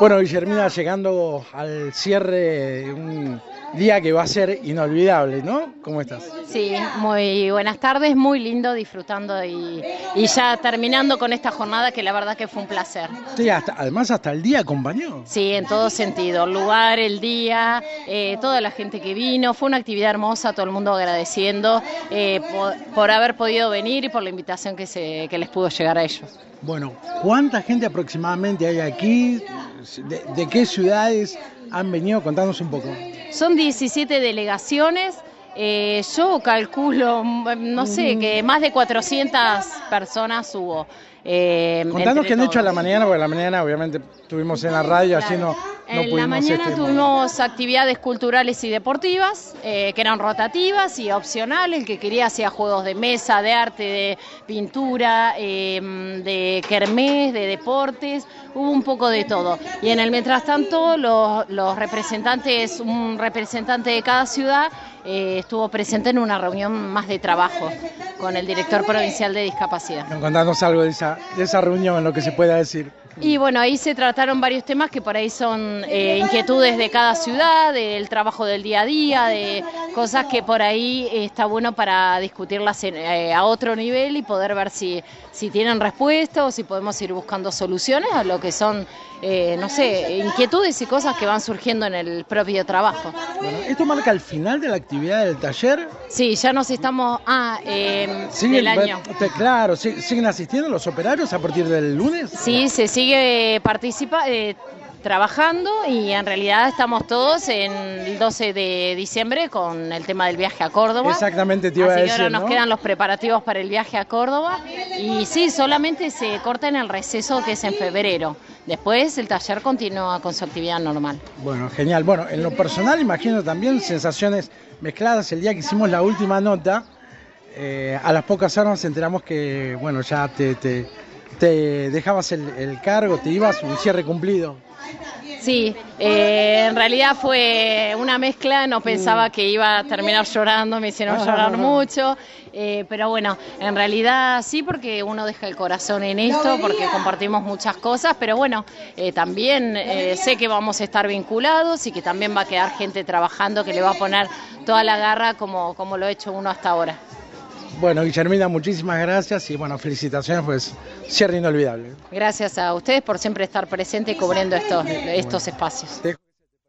Bueno, Guillermina, llegando al cierre de un día que va a ser inolvidable, ¿no? ¿Cómo estás? Sí, muy buenas tardes, muy lindo, disfrutando y ya terminando con esta jornada que la verdad que fue un placer. Sí, además hasta el día acompañó. Sí, en todo sentido, el lugar, el día, toda la gente que vino, fue una actividad hermosa, todo el mundo agradeciendo por haber podido venir y por la invitación que les pudo llegar a ellos. Bueno, ¿cuánta gente aproximadamente hay aquí? ¿De qué ciudades han venido? Contanos un poco. Son 17 delegaciones. Yo calculo, no sé, que más de 400 personas hubo. Contanos qué han hecho a la mañana, porque a la mañana obviamente estuvimos en la radio, claro. Así no en pudimos. La mañana tuvimos actividades culturales y deportivas, que eran rotativas y opcionales. El que quería hacía juegos de mesa, de arte, de pintura, de kermés, de deportes, hubo un poco de todo. Y en el mientras tanto, los representantes, un representante de cada ciudad, estuvo presente en una reunión más de trabajo con el director provincial de discapacidad. Contanos algo de esa reunión, en lo que se pueda decir. Y bueno, ahí se trataron varios temas que por ahí son inquietudes de cada ciudad, del trabajo del día a día, de cosas que por ahí está bueno para discutirlas a otro nivel y poder ver si tienen respuesta o si podemos ir buscando soluciones a lo que son, no sé, inquietudes y cosas que van surgiendo en el propio trabajo. Bueno, ¿esto marca el final de la actividad del taller? Sí, ya nos estamos del año. Claro, ¿siguen asistiendo los operarios a partir del lunes? Sí, se sigue trabajando y en realidad estamos todos en el 12 de diciembre con el tema del viaje a Córdoba. Exactamente, te iba a decir, así que ahora ¿no? nos quedan los preparativos para el viaje a Córdoba y sí, solamente se corta en el receso que es en febrero. Después el taller continúa con su actividad normal. Bueno, genial. Bueno, en lo personal imagino también sensaciones mezcladas. El día que hicimos la última nota, a las pocas horas nos enteramos que, bueno, ya te dejabas el cargo, te ibas, un cierre cumplido. Sí, en realidad fue una mezcla, no pensaba que iba a terminar llorando, me hicieron llorar mucho, pero bueno, en realidad sí, porque uno deja el corazón en esto, porque compartimos muchas cosas, pero bueno, también sé que vamos a estar vinculados y que también va a quedar gente trabajando que le va a poner toda la garra como lo ha hecho uno hasta ahora. Bueno, Guillermina, muchísimas gracias y bueno, felicitaciones, pues cierre inolvidable. Gracias a ustedes por siempre estar presentes y cubriendo estos espacios.